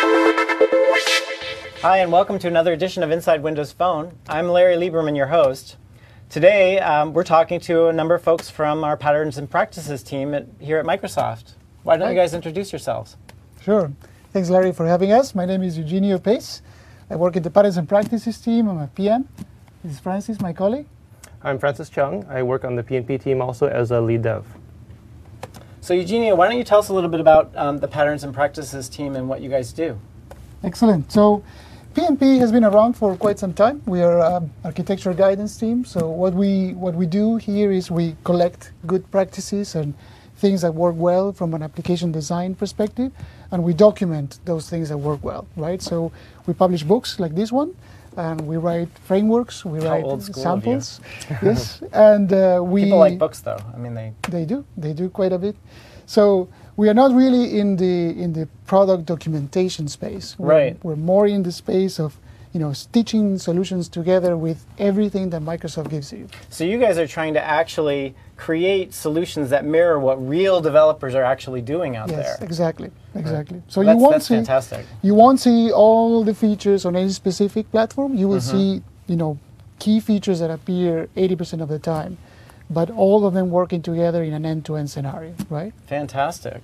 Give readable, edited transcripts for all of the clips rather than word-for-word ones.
Hi, and welcome to another edition of Inside Windows Phone. I'm Larry Lieberman, your host. Today, we're talking to a number of folks from our Patterns and Practices team here at Microsoft. Why don't you guys introduce yourselves? Sure. Thanks, Larry, for having us. My name is Eugenio Pace. I work at the Patterns and Practices team. I'm a PM. This is Francis, my colleague. I'm Francis Chung. I work on the PNP team also as a lead dev. So, Eugenio, why don't you tell us a little bit about the Patterns and Practices team and what you guys do? Excellent. So, PNP has been around for quite some time. We are an architecture guidance team. So what we do here is we collect good practices and things that work well from an application design perspective, and we document those things that work well, right? So we publish books like this one, and we write frameworks, we write samples. Yes, and people like books, though. I mean, they do quite a bit. So we are not really in the product documentation space. We're more in the space of stitching solutions together with everything that Microsoft gives you. So you guys are trying to actually create solutions that mirror what real developers are actually doing out there. Yes, exactly. Right. So that's fantastic. You won't see all the features on any specific platform. You will see key features that appear 80% of the time, but all of them working together in an end-to-end scenario, right? Fantastic.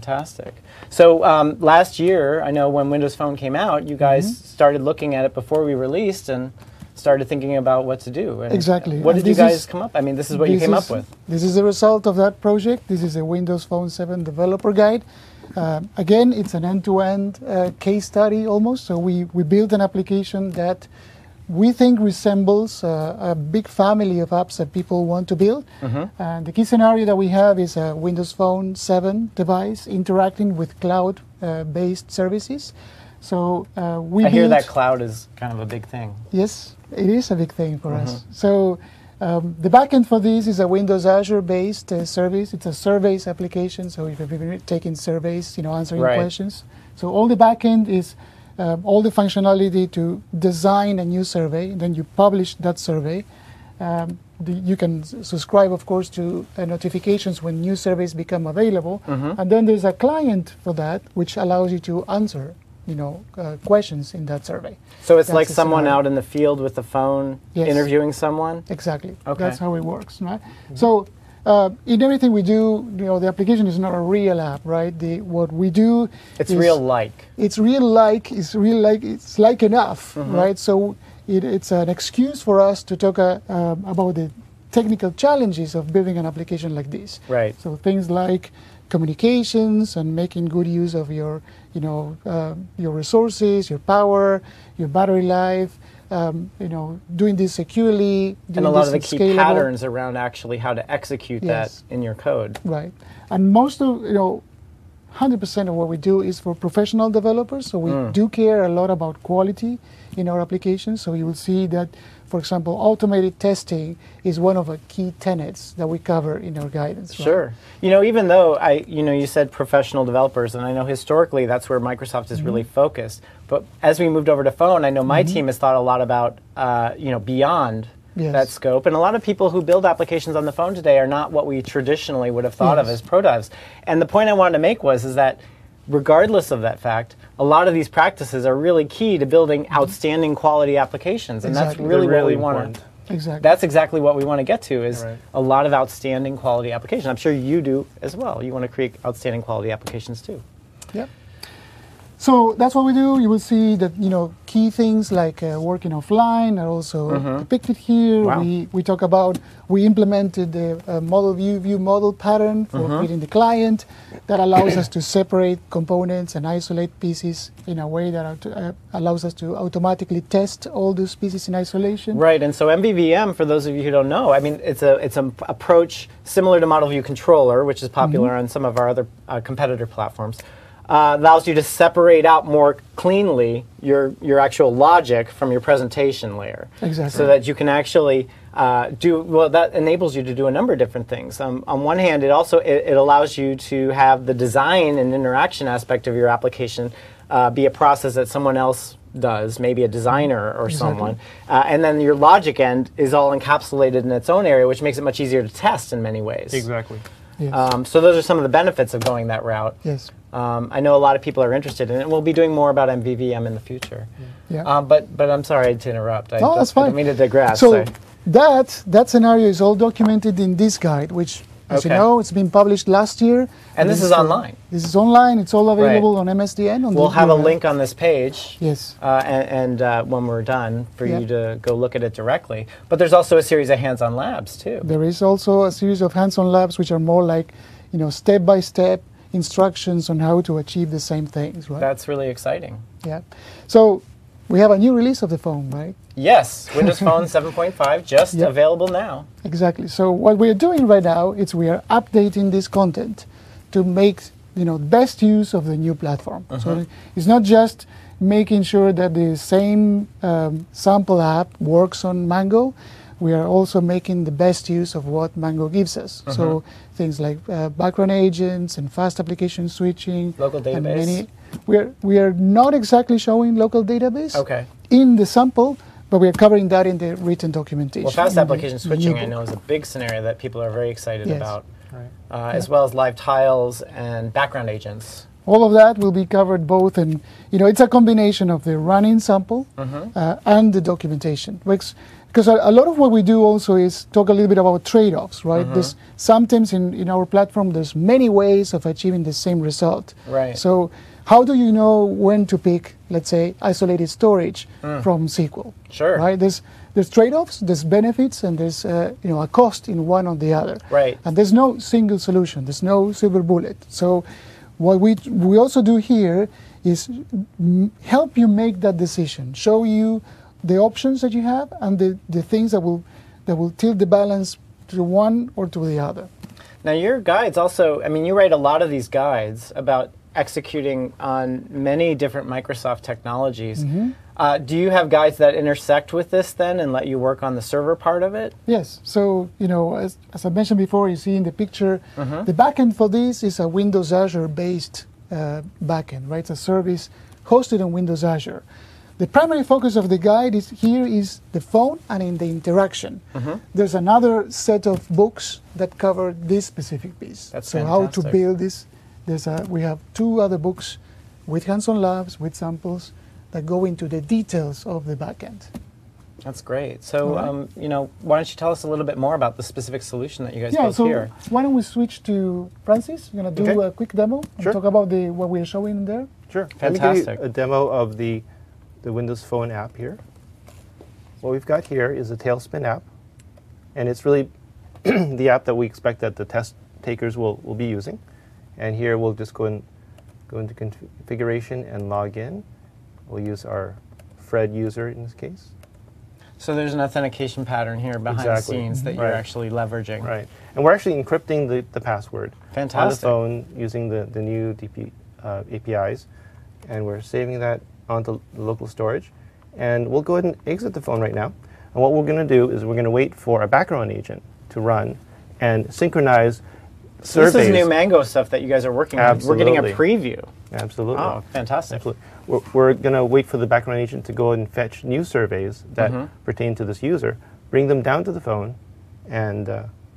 So last year, I know when Windows Phone came out, you guys started looking at it before we released and started thinking about what to do. And exactly. What did you guys come up? I mean, this is what you came up with. This is the result of that project. This is a Windows Phone 7 developer guide. Again, it's an end-to-end case study almost. So we built an application that we think resembles a big family of apps that people want to build. And the key scenario that we have is a Windows Phone 7 device interacting with cloud-based services. So I hear that cloud is kind of a big thing. Yes, it is a big thing for us. So the backend for this is a Windows Azure-based service. It's a surveys application. So if you've been taking surveys, answering questions. So all the backend is all the functionality to design a new survey, and then you publish that survey. You can subscribe, of course, to notifications when new surveys become available. And then there's a client for that, which allows you to answer questions in that survey. So it's like someone out in the field with the phone interviewing someone? Exactly. Okay. That's how it works, right? So in everything we do, the application is not a real app, right? What we do It's real-like. It's real-like. It's like enough, right? So it's an excuse for us to talk about the technical challenges of building an application like this. Right. So things like communications and making good use of your resources, your power, your battery life, doing this securely, and a lot of the key patterns around actually how to execute that in your code. Right. And most of 100% of what we do is for professional developers, so we do care a lot about quality in our applications. So you will see that, for example, automated testing is one of the key tenets that we cover in our guidance. Sure. Right? Even though you said professional developers, and I know historically that's where Microsoft is really focused. But as we moved over to phone, I know my team has thought a lot about, beyond that scope. And a lot of people who build applications on the phone today are not what we traditionally would have thought of as pro devs. And the point I wanted to make is that regardless of that fact, a lot of these practices are really key to building outstanding quality applications. And that's really what we want. Exactly. That's exactly what we want to get to, is a lot of outstanding quality applications. I'm sure you do as well. You want to create outstanding quality applications too. Yep. So that's what we do. You will see that key things like working offline are also depicted here. Wow. We talk about, we implemented the model view model pattern for creating the client that allows us to separate components and isolate pieces in a way that allows us to automatically test all those pieces in isolation. Right, and so MVVM, for those of you who don't know, I mean, it's an approach similar to Model View Controller, which is popular on some of our other competitor platforms. Allows you to separate out more cleanly your actual logic from your presentation layer. Exactly. So that you can actually that enables you to do a number of different things. On one hand, it allows you to have the design and interaction aspect of your application be a process that someone else does, maybe a designer or someone. And then your logic end is all encapsulated in its own area, which makes it much easier to test in many ways. Exactly. Yes. So those are some of the benefits of going that route. Yes. I know a lot of people are interested in it. We'll be doing more about MVVM in the future. Yeah. But I'm sorry to interrupt. No, that's fine. I don't mean to digress. So that scenario is all documented in this guide, which, as you Okay. know, it's been published last year. And this is online. This is online. It's all available on MSDN. We'll have a link on this page. Yes. And when we're done, for Yeah. you to go look at it directly. But there's also a series of hands-on labs too. There is also a series of hands-on labs, which are more like, step-by-step instructions on how to achieve the same things, right? That's really exciting. Yeah. So we have a new release of the phone, right? Yes, Windows Phone 7.5 just Yep. available now. Exactly. So what we're doing right now is we are updating this content to make best use of the new platform. So it's not just making sure that the same sample app works on Mango. We are also making the best use of what Mango gives us. So things like background agents and fast application switching. Local and database. we are not exactly showing local database Okay. in the sample, but we are covering that in the written documentation. Well, fast in the application switching, new I know, book. is a big scenario that people are very excited Yes. about, Right. as well as live tiles and background agents. All of that will be covered both in, it's a combination of the running sample and the documentation. Because a lot of what we do also is talk a little bit about trade-offs, right? There's sometimes in our platform, there's many ways of achieving the same result. Right. So how do you know when to pick, let's say, isolated storage from SQL? Sure. Right? There's trade-offs, there's benefits, and there's a cost in one or the other. Right. And there's no single solution. There's no silver bullet. So what we also do here is help you make that decision, show you the options that you have and the things that will tilt the balance to one or to the other. Now, your guides also, you write a lot of these guides about executing on many different Microsoft technologies. Do you have guides that intersect with this then and let you work on the server part of it? Yes. So, as I mentioned before, you see in the picture, the backend for this is a Windows Azure-based backend, right? It's a service hosted on Windows Azure. The primary focus of the guide is the phone and in the interaction. There's another set of books that cover this specific piece. That's so how to fantastic. build this. We have 2 other books with hands-on labs, with samples that go into the details of the backend. That's great. So, why don't you tell us a little bit more about the specific solution that you guys Yeah, built so here? why don't we switch to Francis? We're going to do Okay. a quick demo and Sure. talk about what we're showing there. Sure. Let Fantastic. me give you a demo of the Windows Phone app here. What we've got here is a Tailspin app, and it's really the app that we expect that the test takers will be using. And here we'll just go into configuration and log in. We'll use our Fred user in this case. So there's an authentication pattern here behind Exactly. the scenes that Right. you're actually leveraging. Right. And we're actually encrypting the password on the Fantastic. phone using the new APIs. And we're saving that onto the local storage. And we'll go ahead and exit the phone right now. And what we're going to do is we're going to wait for a background agent to run and synchronize So this surveys. is new Mango stuff that you guys are working on. We're getting a Absolutely. preview. Absolutely. Oh, fantastic. Absolutely. We're going to wait for the background agent to go and fetch new surveys that Mm-hmm. pertain to this user, bring them down to the phone, and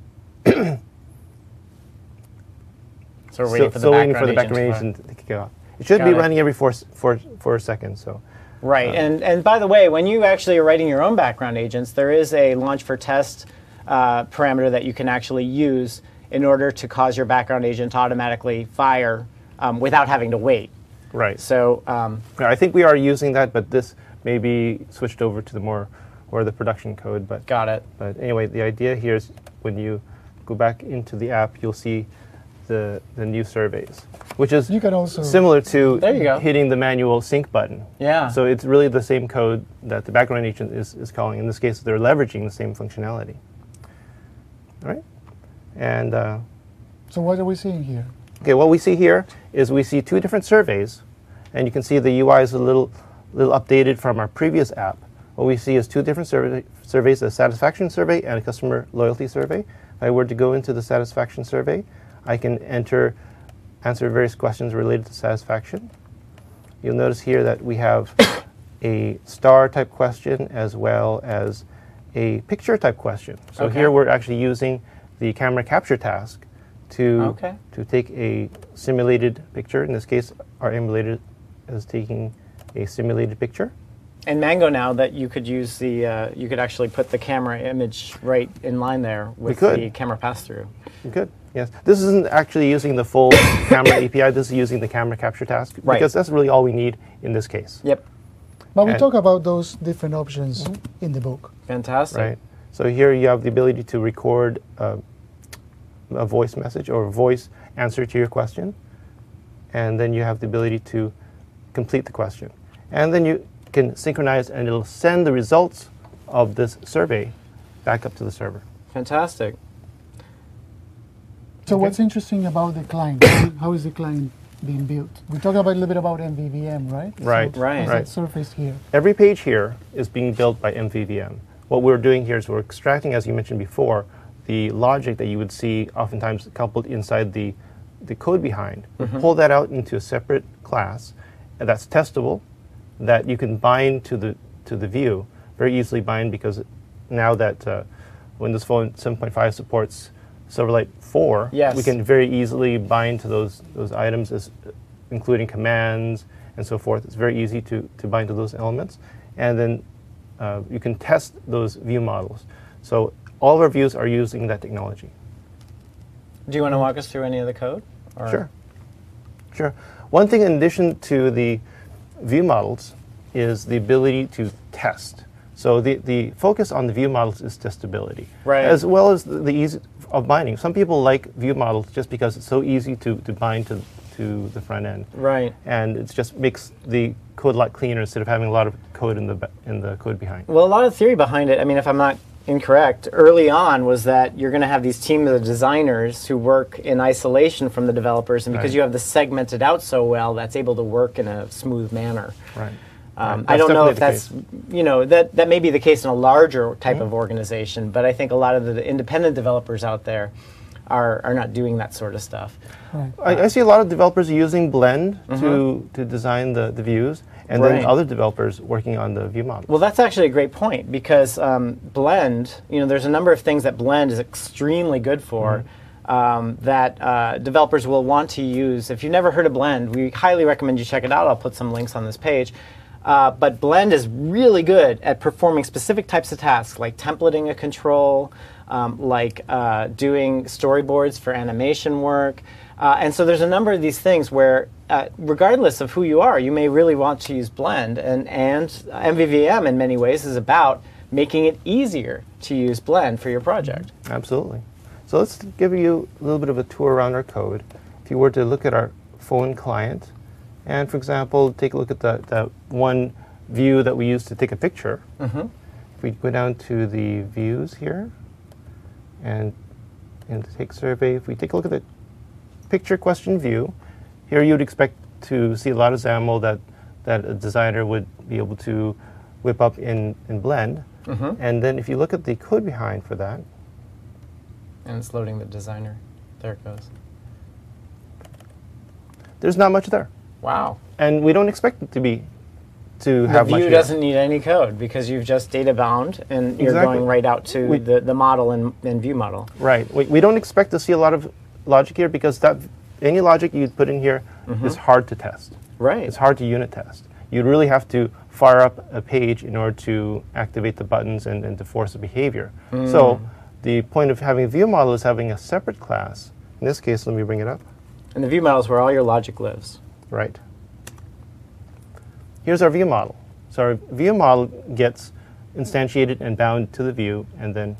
So we're waiting for the still waiting background for the background agent to agent to kick it off. It should Got be it. running every four seconds. So Right, and by the way, when you actually are writing your own background agents, there is a launch for test parameter that you can actually use in order to cause your background agent to automatically fire without having to wait. right. So I think we are using that, but this may be switched over to the the production code. But got it. But anyway, the idea here is when you go back into the app, you'll see the new surveys, which is You can also similar to There you go. hitting the manual sync button. Yeah. So it's really the same code that the background agent is calling. In this case, they're leveraging the same functionality. All right. And So what are we seeing here? okay, what we see here is we see 2 different surveys, and you can see the UI is a little updated from our previous app. What we see is 2 different surveys, a satisfaction survey and a customer loyalty survey. If I were to go into the satisfaction survey, I can answer various questions related to satisfaction. You'll notice here that we have a star type question as well as a picture type question. So Okay. here we're actually using the camera capture task to take a simulated picture. In this case, our emulator is taking a simulated picture. And Mango now that you could use the, you could actually put the camera image right in line there with the camera pass-through. You could, yes. This isn't actually using the full camera API. This is using the camera capture task because that's really all we need in this case. Yep. But we talk about those different options in the book. Fantastic. Right. So here you have the ability to record a voice message or a voice answer to your question, and then you have the ability to complete the question. And then you can synchronize, and it'll send the results of this survey back up to the server. Fantastic. So what's interesting about the client? How is the client being built? We talked about a little bit about MVVM, right? Right. So how's that surface here? Every page here is being built by MVVM. What we're doing here is we're extracting, as you mentioned before, the logic that you would see oftentimes coupled inside the code behind. We pull that out into a separate class, and that's testable, that you can bind to the view, very easily bind, because now that Windows Phone 7.5 supports Silverlight 4, we can very easily bind to those items, including commands and so forth. It's very easy to bind to those elements. And then you can test those view models. So all of our views are using that technology. Do you want to walk us through any of the code? Or? Sure. One thing in addition to the view models is the ability to test. So the focus on the view models is testability, as well as the ease of binding. Some people like view models just because it's so easy to bind to the front end. Right. And it just makes the code a lot cleaner instead of having a lot of code in the code behind. Well, a lot of theory behind it, I mean, if I'm not incorrect, early on was that you're going to have these teams of designers who work in isolation from the developers, and because you have this segmented out so well, that's able to work in a smooth manner. Right. I don't know if that's, that may be the case in a larger type of organization, but I think a lot of the independent developers out there are not doing that sort of stuff. Right. I see a lot of developers using Blend to design the views, and then other developers working on the view models. Well, that's actually a great point, because Blend, there's a number of things that Blend is extremely good for that developers will want to use. If you've never heard of Blend, we highly recommend you check it out. I'll put some links on this page. But Blend is really good at performing specific types of tasks, like templating a control, like doing storyboards for animation work. And so there's a number of these things where, regardless of who you are, you may really want to use Blend. And MVVM, in many ways, is about making it easier to use Blend for your project. Absolutely. So let's give you a little bit of a tour around our code. If you were to look at our phone client, and for example, take a look at that one view that we used to take a picture. If we go down to the views here, and in the take survey, if we take a look at the picture question view, here you would expect to see a lot of XAML that a designer would be able to whip up in Blend. And then if you look at the code behind for that. And it's loading the designer. There it goes. There's not much there. Wow. And we don't expect it to have much. The view doesn't need any code because you've just data bound and you're going right out to the model and view model. Right. We don't expect to see a lot of logic here because any logic you put in here is hard to test. Right. It's hard to unit test. You'd really have to fire up a page in order to activate the buttons and to force a behavior. So the point of having a view model is having a separate class. In this case, let me bring it up. And the view model is where all your logic lives. Right. Here's our view model. So our view model gets instantiated and bound to the view, and then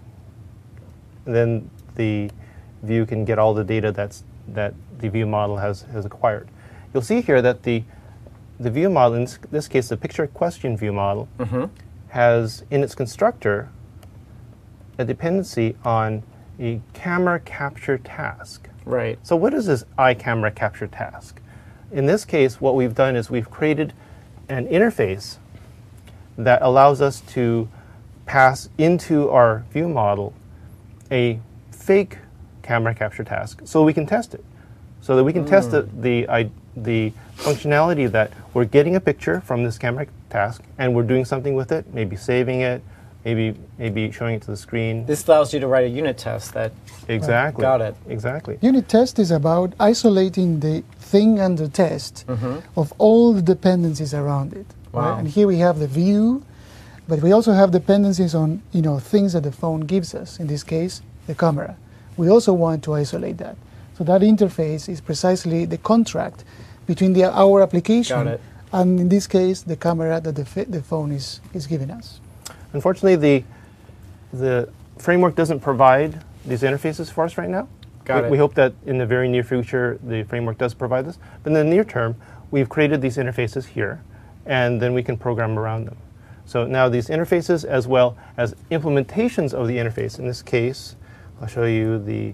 the view can get all the data that the view model has acquired. You'll see here that the view model, in this case the picture question view model, has in its constructor a dependency on a camera capture task. Right. So what is this iCamera capture task? In this case, what we've done is we've created an interface that allows us to pass into our view model a fake camera capture task so we can test it. So that we can test the functionality that we're getting a picture from this camera task and we're doing something with it, maybe saving it, maybe showing it to the screen. This allows you to write a unit test that... Exactly. Got it. Exactly. Unit test is about isolating the thing under test of all the dependencies around it. Wow. Right? And here we have the view, but we also have dependencies on things that the phone gives us. In this case, the camera. We also want to isolate that. So that interface is precisely the contract between our application and, in this case, the camera that the phone is giving us. Unfortunately, the framework doesn't provide these interfaces for us right now. We hope that in the very near future, the framework does provide this. But in the near term, we've created these interfaces here, and then we can program around them. So now these interfaces, as well as implementations of the interface. In this case, I'll show you the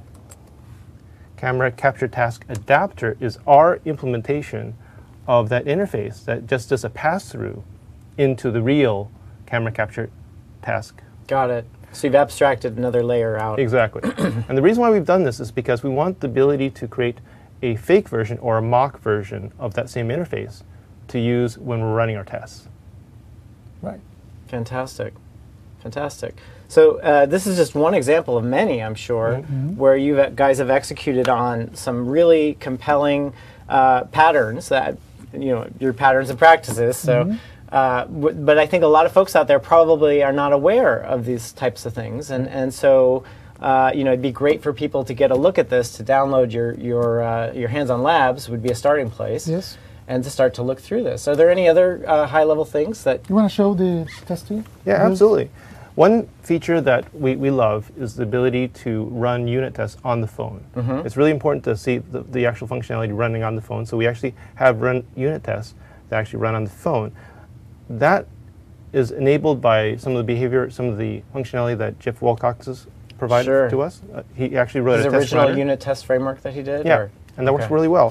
camera capture task adapter is our implementation of that interface that just does a pass-through into the real camera capture task. Got it. So you've abstracted another layer out. Exactly. And the reason why we've done this is because we want the ability to create a fake version or a mock version of that same interface to use when we're running our tests. Right. Fantastic. Fantastic. So this is just one example of many, I'm sure, where you guys have executed on some really compelling patterns that, your patterns and practices. So, but I think a lot of folks out there probably are not aware of these types of things, and so it'd be great for people to get a look at this, to download your hands-on labs would be a starting place. Yes. And to start to look through this. Are there any other high-level things that... You want to show the testing? Yeah, absolutely. One feature that we love is the ability to run unit tests on the phone. It's really important to see the actual functionality running on the phone, so we actually have run unit tests that actually run on the phone. That is enabled by some of the behavior, some of the functionality that Jeff Wilcox has provided to us. He actually wrote a test original runner. unit test framework that he did? Yeah, and that works really well.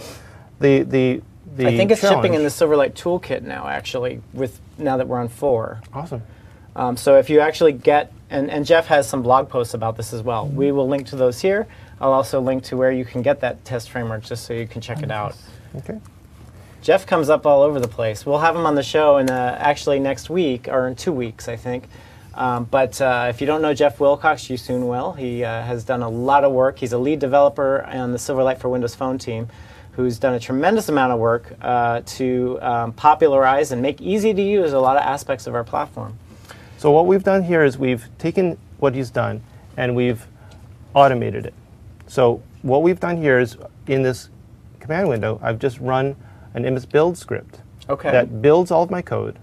I think it's shipping in the Silverlight toolkit now, actually, now that we're on 4. Awesome. So if you actually get, and Jeff has some blog posts about this as well. We will link to those here. I'll also link to where you can get that test framework just so you can check it out. Okay. Jeff comes up all over the place. We'll have him on the show actually next week, or in 2 weeks, I think. But if you don't know Jeff Wilcox, you soon will. He has done a lot of work. He's a lead developer on the Silverlight for Windows Phone team, who's done a tremendous amount of work to popularize and make easy to use a lot of aspects of our platform. So what we've done here is we've taken what he's done and we've automated it. So what we've done here is in this command window, I've just run an MS build script that builds all of my code,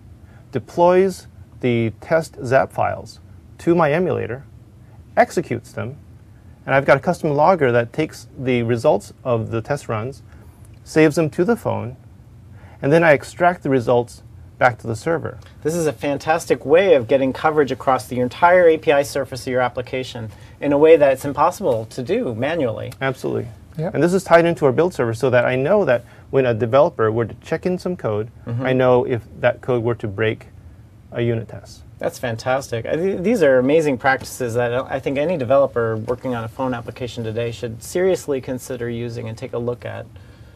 deploys the test ZAP files to my emulator, executes them, and I've got a custom logger that takes the results of the test runs, saves them to the phone, and then I extract the results back to the server. This is a fantastic way of getting coverage across the entire API surface of your application in a way that it's impossible to do manually. Absolutely. Yep. And this is tied into our build server so that I know that when a developer were to check in some code, I know if that code were to break a unit test. That's fantastic. These are amazing practices that I think any developer working on a phone application today should seriously consider using and take a look at.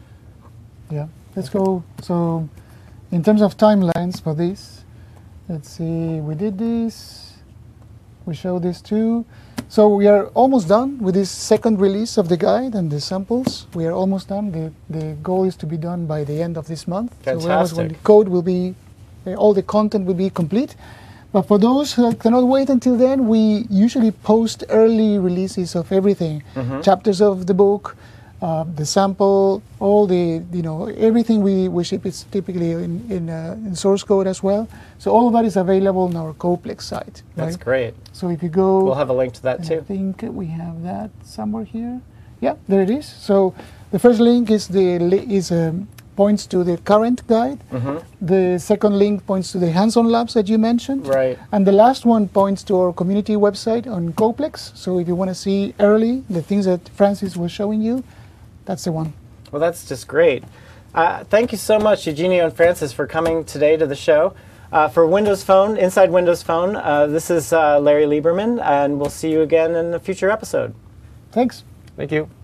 Yeah, let's go. So in terms of timelines for this, let's see, we did this, we showed this too. So we are almost done with this second release of the guide and the samples. We are almost done. The goal is to be done by the end of this month. Fantastic. So when the code will be, all the content will be complete. But for those who cannot wait until then, we usually post early releases of everything. Chapters of the book, the sample, all the, everything we ship is typically in source code as well. So all of that is available on our Coplex site. That's right? great. So if you go... We'll have a link to that I too. think we have that somewhere here. Yeah, there it is. So the first link is points to the current guide. The second link points to the hands-on labs that you mentioned. Right. And the last one points to our community website on Coplex. So if you want to see early the things that Francis was showing you, that's the one. Well, that's just great. Thank you so much, Eugenio and Francis, for coming today to the show. For Windows Phone, Inside Windows Phone, this is Larry Lieberman, and we'll see you again in a future episode. Thanks. Thank you.